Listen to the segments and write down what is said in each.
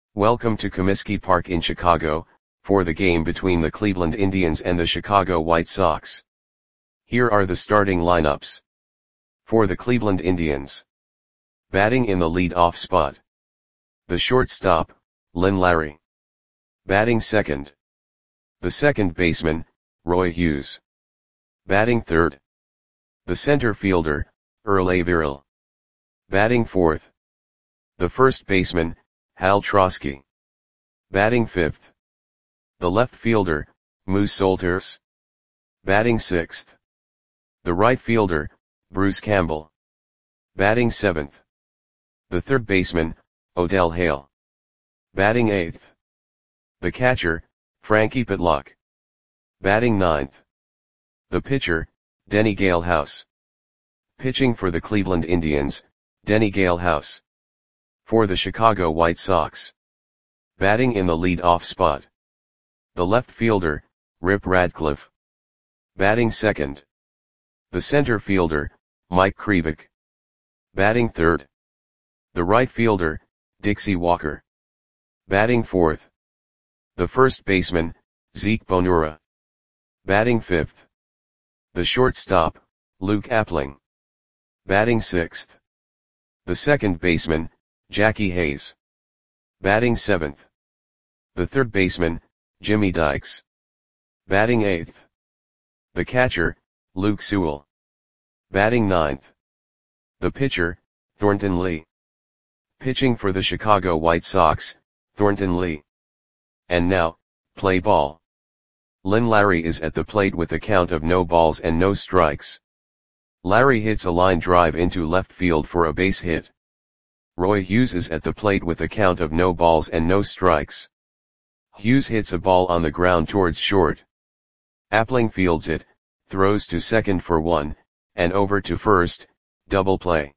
Welcome to Comiskey Park in Chicago, for the game between the Cleveland Indians and the Chicago White Sox. Here are the starting lineups. For the Cleveland Indians. Batting in the lead-off spot. The shortstop, Lynn Larry. Batting second. The second baseman, Roy Hughes. Batting third. The center fielder, Earl Averill. Batting fourth. The first baseman, Hal Trosky. Batting fifth. The left fielder, Moose Solters. Batting sixth. The right fielder, Bruce Campbell. Batting seventh. The third baseman, Odell Hale. Batting eighth. The catcher, Frankie Pitlock. Batting ninth. The pitcher, Denny Galehouse. Pitching for the Cleveland Indians, Denny Galehouse. For the Chicago White Sox. Batting in the lead-off spot. The left fielder, Rip Radcliffe. Batting second. The center fielder, Mike Krivik. Batting third. The right fielder, Dixie Walker. Batting fourth. The first baseman, Zeke Bonura. Batting fifth. The shortstop, Luke Appling. Batting sixth. The second baseman, Jackie Hayes. Batting seventh. The third baseman, Jimmy Dykes. Batting eighth. The catcher, Luke Sewell. Batting ninth. The pitcher, Thornton Lee. Pitching for the Chicago White Sox, Thornton Lee. And now, play ball. Lynn Larry is at the plate with a count of no balls and no strikes. Larry hits a line drive into left field for a base hit. Roy Hughes is at the plate with a count of no balls and no strikes. Hughes hits a ball on the ground towards short. Appling fields it, throws to second for one, and over to first, double play.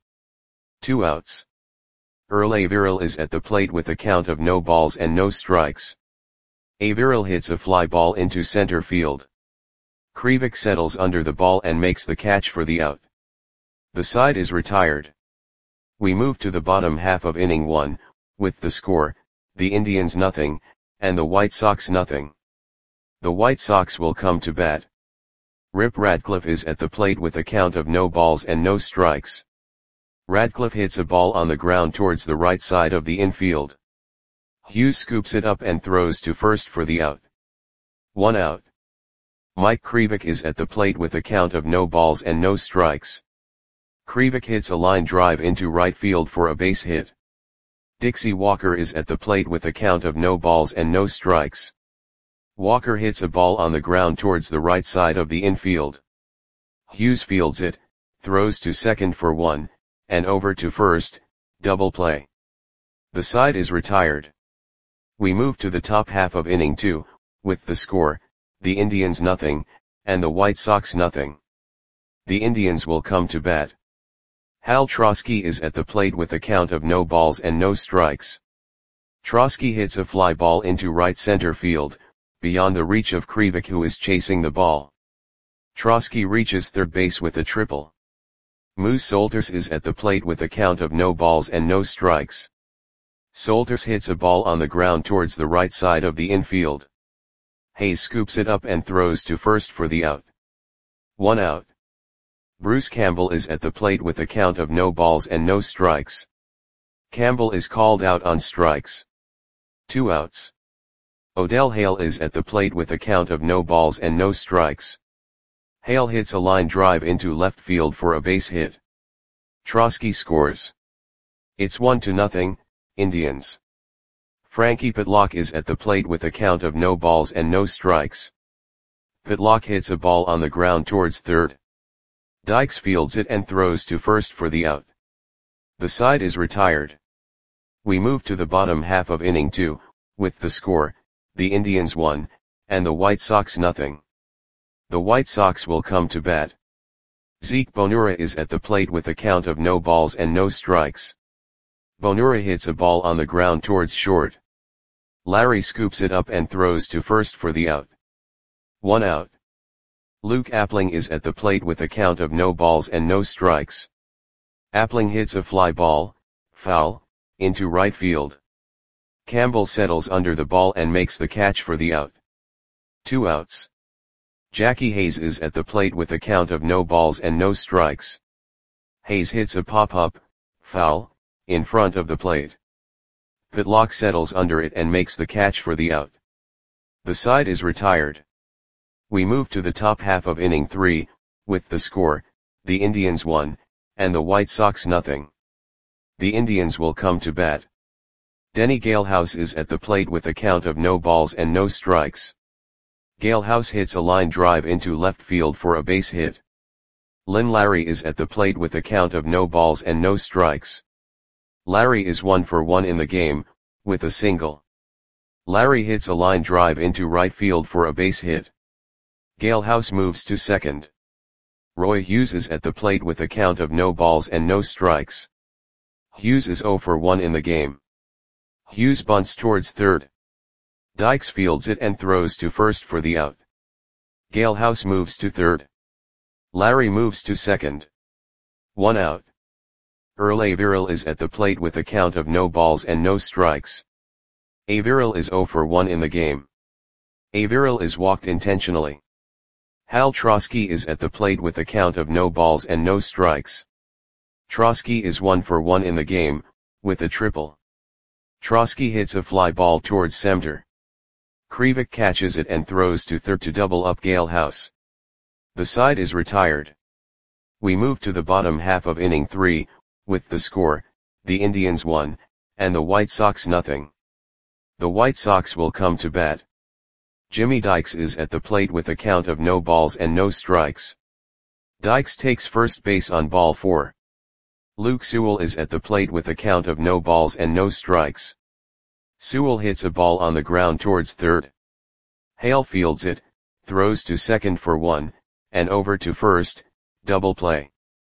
2 outs. Earl Averill is at the plate with a count of no balls and no strikes. Averill hits a fly ball into center field. Krivik settles under the ball and makes the catch for the out. The side is retired. We move to the bottom half of inning 1, with the score, the Indians nothing, and the White Sox nothing. The White Sox will come to bat. Rip Radcliffe is at the plate with a count of no balls and no strikes. Radcliffe hits a ball on the ground towards the right side of the infield. Hughes scoops it up and throws to first for the out. 1 out. Mike Krivik is at the plate with a count of no balls and no strikes. Krivik hits a line drive into right field for a base hit. Dixie Walker is at the plate with a count of no balls and no strikes. Walker hits a ball on the ground towards the right side of the infield. Hughes fields it, throws to second for one, and over to first, double play. The side is retired. We move to the top half of inning 2, with the score, the Indians nothing, and the White Sox nothing. The Indians will come to bat. Hal Trosky is at the plate with a count of no balls and no strikes. Trosky hits a fly ball into right center field, beyond the reach of Krivik, who is chasing the ball. Trosky reaches third base with a triple. Moose Solters is at the plate with a count of no balls and no strikes. Solters hits a ball on the ground towards the right side of the infield. Hayes scoops it up and throws to first for the out. 1 out. Bruce Campbell is at the plate with a count of no balls and no strikes. Campbell is called out on strikes. 2 outs. Odell Hale is at the plate with a count of no balls and no strikes. Hale hits a line drive into left field for a base hit. Trosky scores. It's 1-0, Indians. Frankie Pitlock is at the plate with a count of no balls and no strikes. Pitlock hits a ball on the ground towards third. Dykes fields it and throws to first for the out. The side is retired. We move to the bottom half of inning 2, with the score, the Indians 1, and the White Sox nothing. The White Sox will come to bat. Zeke Bonura is at the plate with a count of no balls and no strikes. Bonura hits a ball on the ground towards short. Larry scoops it up and throws to first for the out. 1 out. Luke Appling is at the plate with a count of no balls and no strikes. Appling hits a fly ball, foul, into right field. Campbell settles under the ball and makes the catch for the out. 2 outs. Jackie Hayes is at the plate with a count of no balls and no strikes. Hayes hits a pop-up, foul, in front of the plate. Pitlock settles under it and makes the catch for the out. The side is retired. We move to the top half of inning 3, with the score, the Indians 1, and the White Sox nothing. The Indians will come to bat. Denny Galehouse is at the plate with a count of no balls and no strikes. Galehouse hits a line drive into left field for a base hit. Lynn Larry is at the plate with a count of no balls and no strikes. Larry is 1 for 1 in the game, with a single. Larry hits a line drive into right field for a base hit. Galehouse moves to second. Roy Hughes is at the plate with a count of no balls and no strikes. Hughes is 0 for 1 in the game. Hughes bunts towards third. Dykes fields it and throws to first for the out. Galehouse moves to third. Larry moves to second. 1 out. Earl Averill is at the plate with a count of no balls and no strikes. Averill is 0 for 1 in the game. Averill is walked intentionally. Hal Trosky is at the plate with a count of no balls and no strikes. Trosky is 1 for 1 in the game, with a triple. Trosky hits a fly ball towards center. Krivik catches it and throws to third to double up Galehouse. The side is retired. We move to the bottom half of inning 3, with the score, the Indians 1, and the White Sox nothing. The White Sox will come to bat. Jimmy Dykes is at the plate with a count of no balls and no strikes. Dykes takes first base on ball 4. Luke Sewell is at the plate with a count of no balls and no strikes. Sewell hits a ball on the ground towards third. Hale fields it, throws to second for 1, and over to first, double play.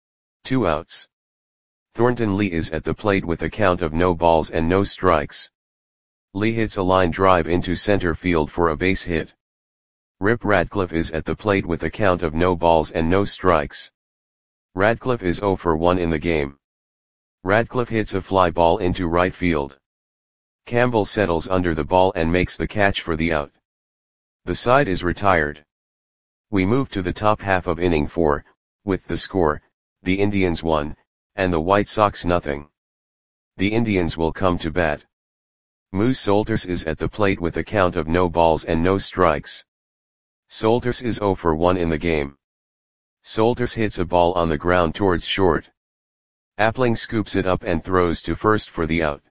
2 outs. Thornton Lee is at the plate with a count of no balls and no strikes. Lee hits a line drive into center field for a base hit. Rip Radcliffe is at the plate with a count of no balls and no strikes. Radcliffe is 0 for 1 in the game. Radcliffe hits a fly ball into right field. Campbell settles under the ball and makes the catch for the out. The side is retired. We move to the top half of inning 4, with the score, the Indians 1, and the White Sox nothing. The Indians will come to bat. Moose Solters is at the plate with a count of no balls and no strikes. Solters is 0 for 1 in the game. Solters hits a ball on the ground towards short. Appling scoops it up and throws to first for the out.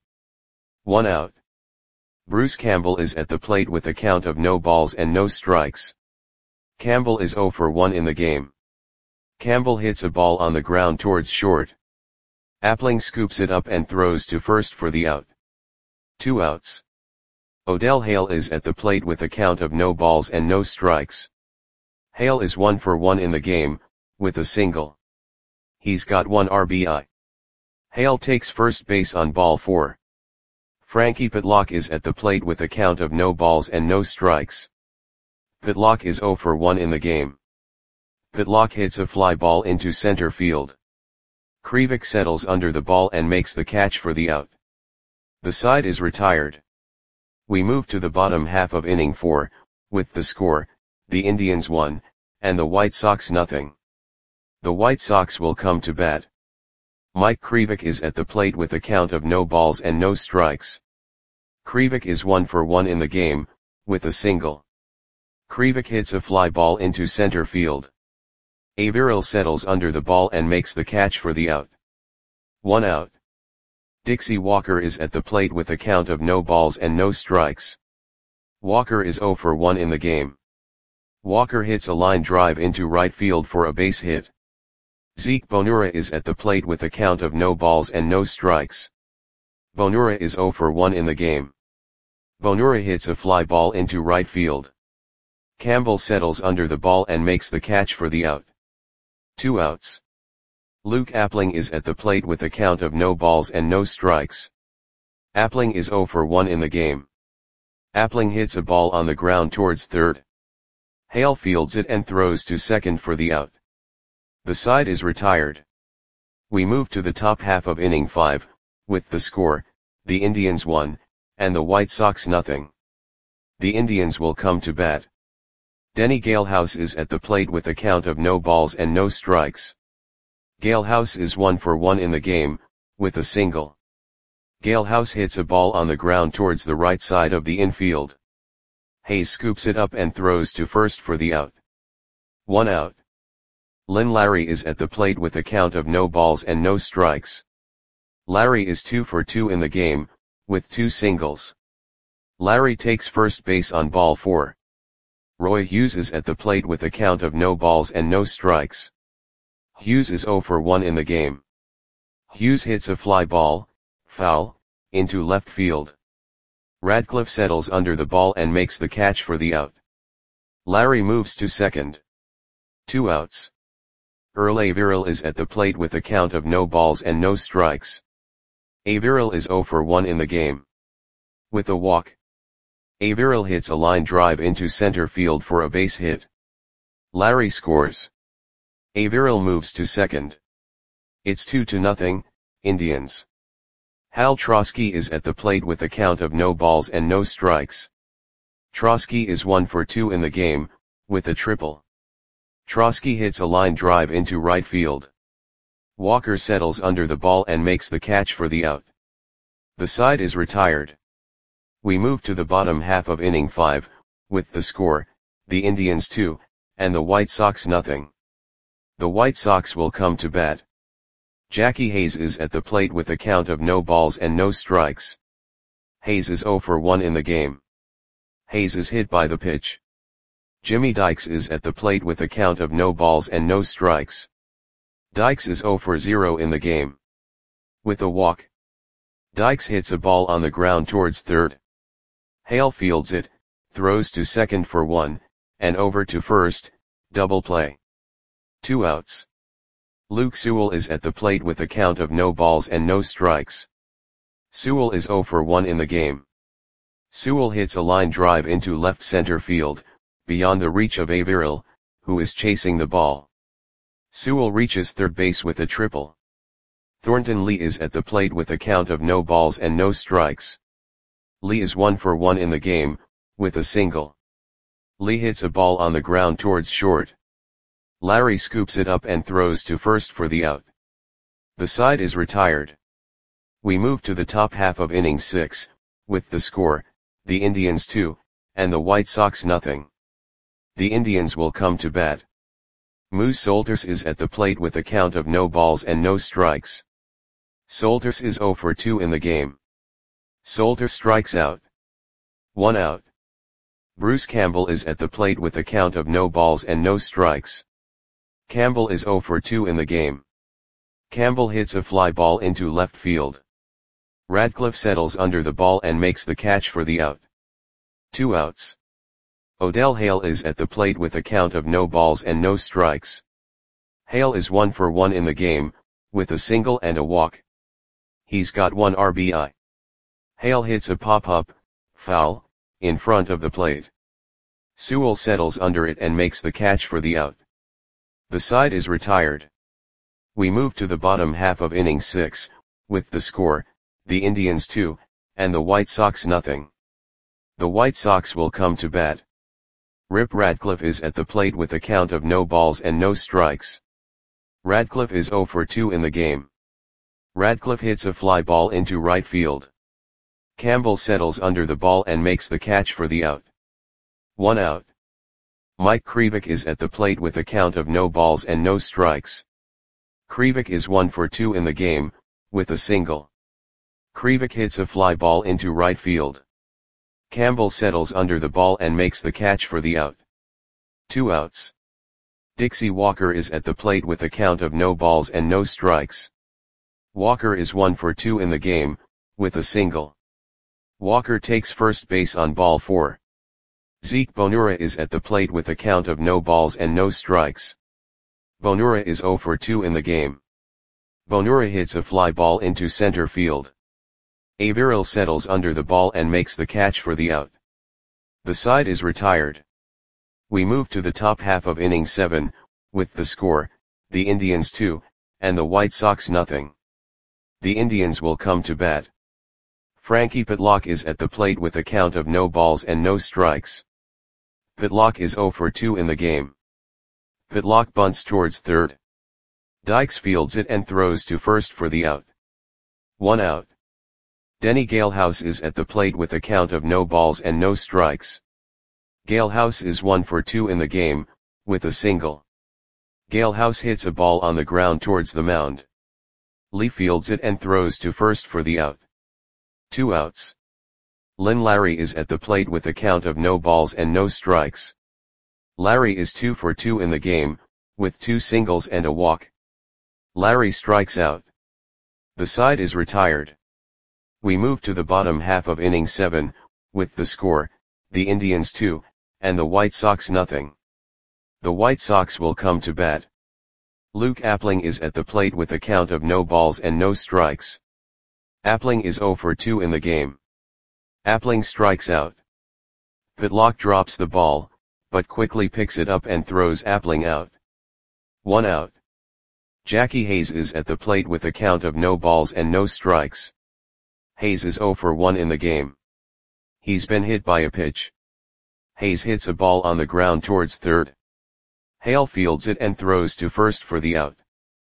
1 out. Bruce Campbell is at the plate with a count of no balls and no strikes. Campbell is 0 for 1 in the game. Campbell hits a ball on the ground towards short. Appling scoops it up and throws to first for the out. 2 outs. Odell Hale is at the plate with a count of no balls and no strikes. Hale is 1 for 1 in the game, with a single. He's got 1 RBI. Hale takes first base on ball 4. Frankie Pitlock is at the plate with a count of no balls and no strikes. Pitlock is 0 for 1 in the game. Pitlock hits a fly ball into center field. Krivik settles under the ball and makes the catch for the out. The side is retired. We move to the bottom half of inning 4, with the score, the Indians 1, and the White Sox nothing. The White Sox will come to bat. Mike Krivik is at the plate with a count of no balls and no strikes. Krivik is 1 for 1 in the game, with a single. Krivik hits a fly ball into center field. Averill settles under the ball and makes the catch for the out. 1 out. Dixie Walker is at the plate with a count of no balls and no strikes. Walker is 0 for 1 in the game. Walker hits a line drive into right field for a base hit. Zeke Bonura is at the plate with a count of no balls and no strikes. Bonura is 0 for 1 in the game. Bonura hits a fly ball into right field. Campbell settles under the ball and makes the catch for the out. 2 outs. Luke Appling is at the plate with a count of no balls and no strikes. Appling is 0 for 1 in the game. Appling hits a ball on the ground towards third. Hale fields it and throws to second for the out. The side is retired. We move to the top half of inning 5, with the score, the Indians 1, and the White Sox nothing. The Indians will come to bat. Denny Galehouse is at the plate with a count of no balls and no strikes. Galehouse is 1 for 1 in the game, with a single. Galehouse hits a ball on the ground towards the right side of the infield. Hayes scoops it up and throws to first for the out. 1 out. Lynn Larry is at the plate with a count of no balls and no strikes. Larry is 2 for 2 in the game, with 2 singles. Larry takes first base on ball 4. Roy Hughes is at the plate with a count of no balls and no strikes. Hughes is 0 for 1 in the game. Hughes hits a fly ball, foul, into left field. Radcliffe settles under the ball and makes the catch for the out. Larry moves to second. 2 outs. Earl Averill is at the plate with a count of no balls and no strikes. Averill is 0 for 1 in the game. With a walk, Averill hits a line drive into center field for a base hit. Larry scores. Averill moves to second. It's 2-0, Indians. Hal Trosky is at the plate with a count of no balls and no strikes. Trosky is 1 for 2 in the game, with a triple. Trosky hits a line drive into right field. Walker settles under the ball and makes the catch for the out. The side is retired. We move to the bottom half of inning 5, with the score, the Indians 2, and the White Sox nothing. The White Sox will come to bat. Jackie Hayes is at the plate with a count of no balls and no strikes. Hayes is 0 for 1 in the game. Hayes is hit by the pitch. Jimmy Dykes is at the plate with a count of no balls and no strikes. Dykes is 0 for 0 in the game. With a walk, Dykes hits a ball on the ground towards third. Hale fields it, throws to second for 1, and over to first, double play. 2 outs. Luke Sewell is at the plate with a count of no balls and no strikes. Sewell is 0 for 1 in the game. Sewell hits a line drive into left center field, beyond the reach of Averill, who is chasing the ball. Sewell reaches third base with a triple. Thornton Lee is at the plate with a count of no balls and no strikes. Lee is 1 for 1 in the game, with a single. Lee hits a ball on the ground towards short. Larry scoops it up and throws to first for the out. The side is retired. We move to the top half of inning 6, with the score, the Indians 2, and the White Sox nothing. The Indians will come to bat. Moose Solters is at the plate with a count of no balls and no strikes. Solters is 0 for 2 in the game. Solters strikes out. 1 out. Bruce Campbell is at the plate with a count of no balls and no strikes. Campbell is 0 for 2 in the game. Campbell hits a fly ball into left field. Radcliffe settles under the ball and makes the catch for the out. 2 outs. Odell Hale is at the plate with a count of no balls and no strikes. Hale is 1 for 1 in the game, with a single and a walk. He's got 1 RBI. Hale hits a pop-up, foul, in front of the plate. Sewell settles under it and makes the catch for the out. The side is retired. We move to the bottom half of inning 6, with the score, the Indians 2, and the White Sox nothing. The White Sox will come to bat. Rip Radcliffe is at the plate with a count of no balls and no strikes. Radcliffe is 0 for 2 in the game. Radcliffe hits a fly ball into right field. Campbell settles under the ball and makes the catch for the out. 1 out. Mike Krivik is at the plate with a count of no balls and no strikes. Krivik is 1 for 2 in the game, with a single. Krivik hits a fly ball into right field. Campbell settles under the ball and makes the catch for the out. 2 outs. Dixie Walker is at the plate with a count of no balls and no strikes. Walker is 1 for 2 in the game, with a single. Walker takes first base on ball 4. Zeke Bonura is at the plate with a count of no balls and no strikes. Bonura is 0 for 2 in the game. Bonura hits a fly ball into center field. Averill settles under the ball and makes the catch for the out. The side is retired. We move to the top half of inning 7, with the score, the Indians 2, and the White Sox nothing. The Indians will come to bat. Frankie Pitlock is at the plate with a count of no balls and no strikes. Pitlock is 0 for 2 in the game. Pitlock bunts towards third. Dykes fields it and throws to first for the out. 1 out. Denny Galehouse is at the plate with a count of no balls and no strikes. Galehouse is 1 for 2 in the game, with a single. Galehouse hits a ball on the ground towards the mound. Lee fields it and throws to first for the out. 2 outs. Lynn Larry is at the plate with a count of no balls and no strikes. Larry is 2 for 2 in the game, with 2 singles and a walk. Larry strikes out. The side is retired. We move to the bottom half of inning 7, with the score, the Indians 2, and the White Sox nothing. The White Sox will come to bat. Luke Appling is at the plate with a count of no balls and no strikes. Appling is 0 for 2 in the game. Appling strikes out. Pitlock drops the ball, but quickly picks it up and throws Appling out. 1 out. Jackie Hayes is at the plate with a count of no balls and no strikes. Hayes is 0 for 1 in the game. He's been hit by a pitch. Hayes hits a ball on the ground towards third. Hale fields it and throws to first for the out.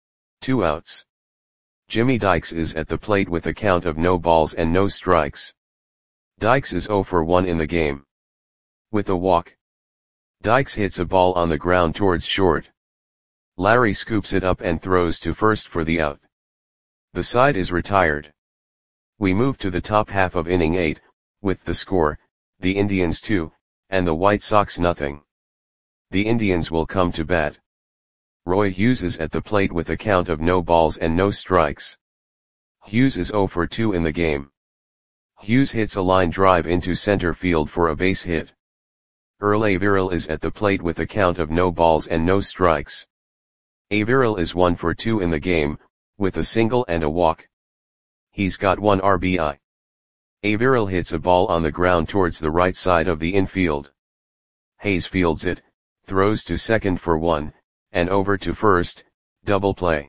2 outs. Jimmy Dykes is at the plate with a count of no balls and no strikes. Dykes is 0 for 1 in the game. With a walk. Dykes hits a ball on the ground towards short. Larry scoops it up and throws to first for the out. The side is retired. We move to the top half of inning 8, with the score, the Indians 2, and the White Sox nothing. The Indians will come to bat. Roy Hughes is at the plate with a count of no balls and no strikes. Hughes is 0 for 2 in the game. Hughes hits a line drive into center field for a base hit. Earl Averill is at the plate with a count of no balls and no strikes. Averill is 1 for 2 in the game, with a single and a walk. He's got 1 RBI. Averill hits a ball on the ground towards the right side of the infield. Hayes fields it, throws to second for 1, and over to first, double play.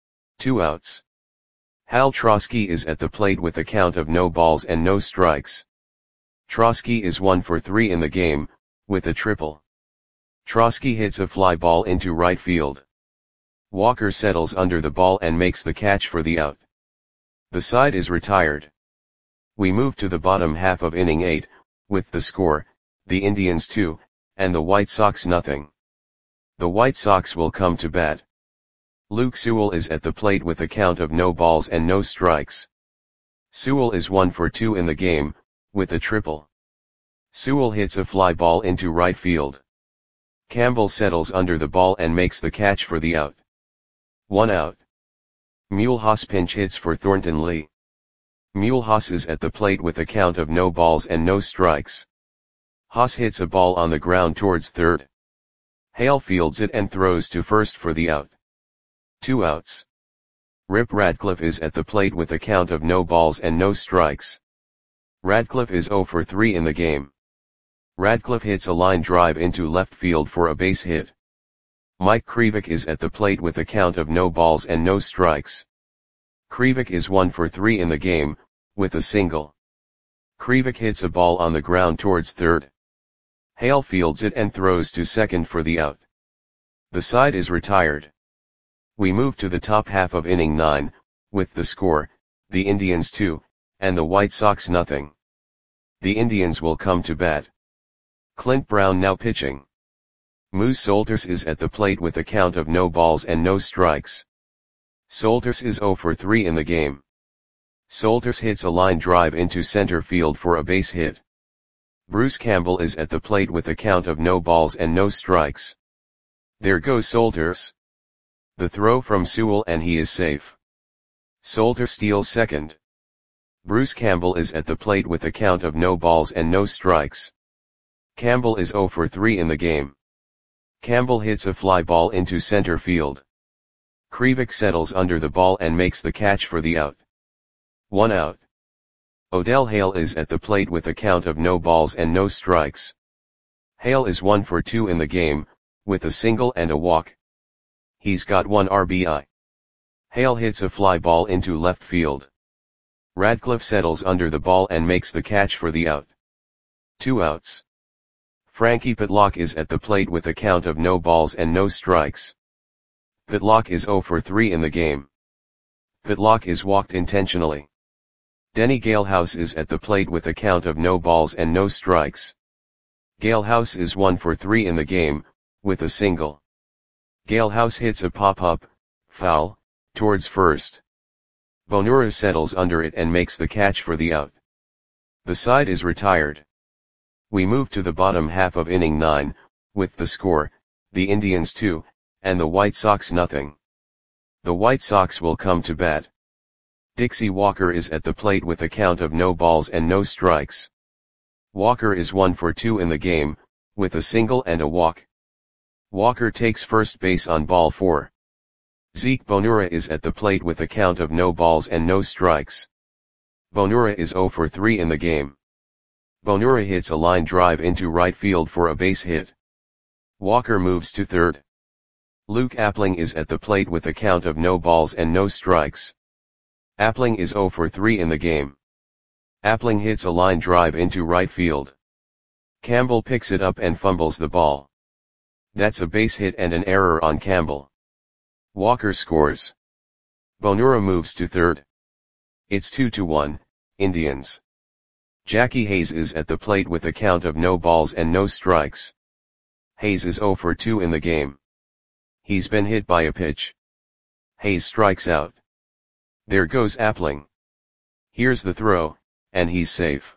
2 outs. Hal Trosky is at the plate with a count of no balls and no strikes. Trosky is 1 for 3 in the game, with a triple. Trosky hits a fly ball into right field. Walker settles under the ball and makes the catch for the out. The side is retired. We move to the bottom half of inning 8, with the score, the Indians 2, and the White Sox nothing. The White Sox will come to bat. Luke Sewell is at the plate with a count of no balls and no strikes. Sewell is 1 for 2 in the game, with a triple. Sewell hits a fly ball into right field. Campbell settles under the ball and makes the catch for the out. 1 out. Mulhouse pinch hits for Thornton Lee. Mulhouse is at the plate with a count of no balls and no strikes. Haas hits a ball on the ground towards third. Hale fields it and throws to first for the out. 2 outs. Rip Radcliffe is at the plate with a count of no balls and no strikes. Radcliffe is 0 for 3 in the game. Radcliffe hits a line drive into left field for a base hit. Mike Krivik is at the plate with a count of no balls and no strikes. Krivik is 1 for 3 in the game, with a single. Krivik hits a ball on the ground towards third. Hale fields it and throws to second for the out. The side is retired. We move to the top half of inning 9, with the score, the Indians 2, and the White Sox nothing. The Indians will come to bat. Clint Brown now pitching. Moose Solters is at the plate with a count of no balls and no strikes. Solters is 0 for 3 in the game. Solters hits a line drive into center field for a base hit. Bruce Campbell is at the plate with a count of no balls and no strikes. There goes Solters. The throw from Sewell and he is safe. Solters steals second. Bruce Campbell is at the plate with a count of no balls and no strikes. Campbell is 0 for 3 in the game. Campbell hits a fly ball into center field. Krivik settles under the ball and makes the catch for the out. 1 out. Odell Hale is at the plate with a count of no balls and no strikes. Hale is 1 for 2 in the game, with a single and a walk. He's got 1 RBI. Hale hits a fly ball into left field. Radcliffe settles under the ball and makes the catch for the out. 2 outs. Frankie Pitlock is at the plate with a count of no balls and no strikes. Pitlock is 0 for 3 in the game. Pitlock is walked intentionally. Denny Galehouse is at the plate with a count of no balls and no strikes. Galehouse is 1 for 3 in the game, with a single. Galehouse hits a pop-up, foul, towards first. Bonura settles under it and makes the catch for the out. The side is retired. We move to the bottom half of inning 9, with the score, the Indians 2, and the White Sox nothing. The White Sox will come to bat. Dixie Walker is at the plate with a count of no balls and no strikes. Walker is 1 for 2 in the game, with a single and a walk. Walker takes first base on ball 4. Zeke Bonura is at the plate with a count of no balls and no strikes. Bonura is 0 for 3 in the game. Bonura hits a line drive into right field for a base hit. Walker moves to third. Luke Appling is at the plate with a count of no balls and no strikes. Appling is 0 for 3 in the game. Appling hits a line drive into right field. Campbell picks it up and fumbles the ball. That's a base hit and an error on Campbell. Walker scores. Bonura moves to third. It's 2-1, Indians. Jackie Hayes is at the plate with a count of no balls and no strikes. Hayes is 0 for 2 in the game. He's been hit by a pitch. Hayes strikes out. There goes Appling. Here's the throw, and he's safe.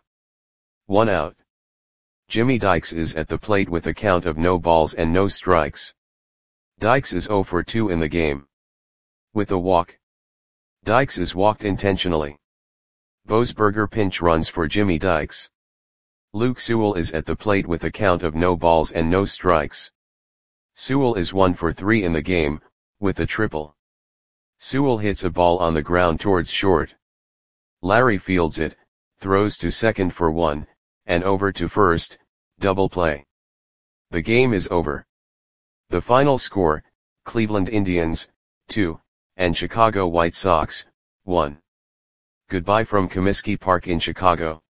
1 out. Jimmy Dykes is at the plate with a count of no balls and no strikes. Dykes is 0 for 2 in the game. With a walk. Dykes is walked intentionally. Boesberger pinch runs for Jimmy Dykes. Luke Sewell is at the plate with a count of no balls and no strikes. Sewell is 1 for 3 in the game, with a triple. Sewell hits a ball on the ground towards short. Larry fields it, throws to second for 1, and over to first, double play. The game is over. The final score, Cleveland Indians, 2, and Chicago White Sox, 1. Goodbye from Comiskey Park in Chicago.